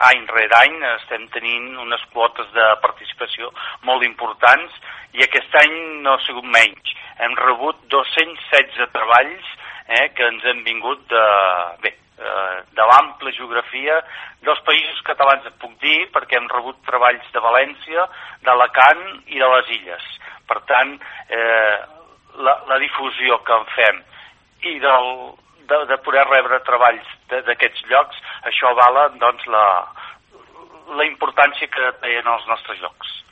any rere any estem tenint unes quotes de participació molt importants i aquest any no ha sigut menys. Hem rebut 216 treballs que ens han vingut de l'àmplia geografia dels països catalans, et puc dir, perquè hem rebut treballs de València, d'Alacant i de les Illes. Per tant, la difusió que en fem i de poder rebre treballs d'aquests llocs, això avala doncs, la importància que tenen els nostres llocs.